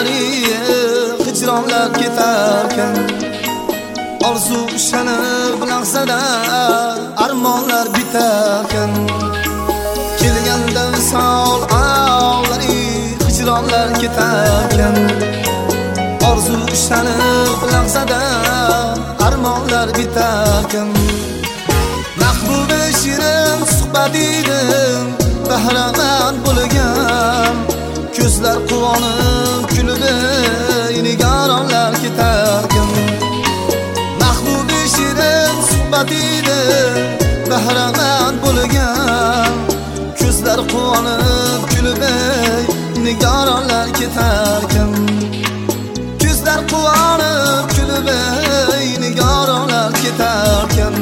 onlari hicronlar ketarkan. Orzu ushanib lahzada armonlar bitarkan. Kelganda visol onlari hicronlar ketarkan. Orzu ushanib lahzada armonlar bitarkan. Mahbuba shirin suhbat edim bahramand bo'lgan. Ko'zlar quvonib kulib nigoronlar ketarkan. Mahbuba shirin suhbat edim bahramand bo'lgan. Ko'zlar quvonib kulib nigoronlar ketarkan. Ko'zlar quvonib kulib nigoronlar ketarkan.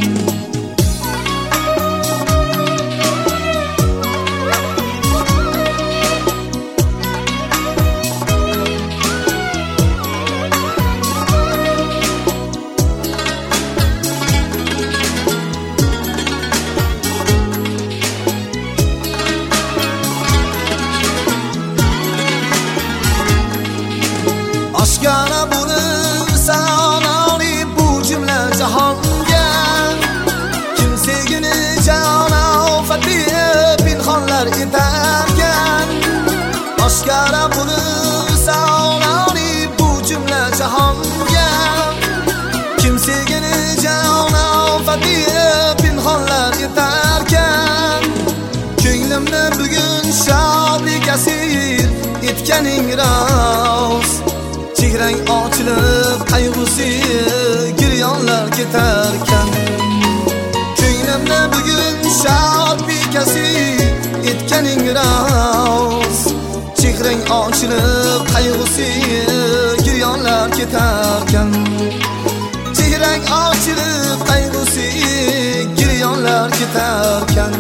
Oshkora bo'lib saloni bu jumla jahonga. Kimsegini jana ofati pinhonlar etarkan. Oshkora bo'lib saloni bu jumla jahonga. Kimsegini jana ofati pinhonlar etarkan. Ko'nglimni bugun shodlik asir etganing rost. Chehrang ochilib qayg'usi giryonlar ketarkan. Ko'nglimda bugun shodlik asir etganing rost. Chehrang ochilib qayg'usi giryonlar ketarkan. Chehrang ochilib qayg'usi giryonlar ketarkan.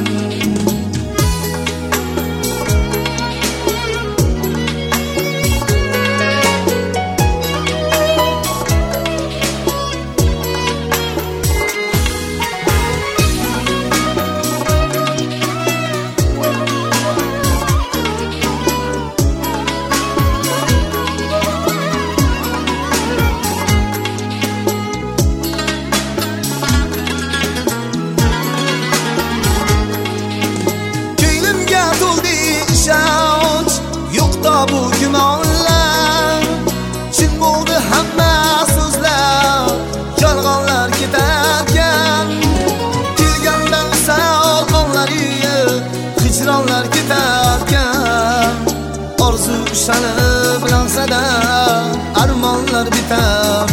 Bu gumonlar chin bo'ldi hamma so'zlar yolg'onlar ketarkan. Kelgandan sal onlari hijronlar ketarkan. Orzu ushanib lahzada armonlar bitar.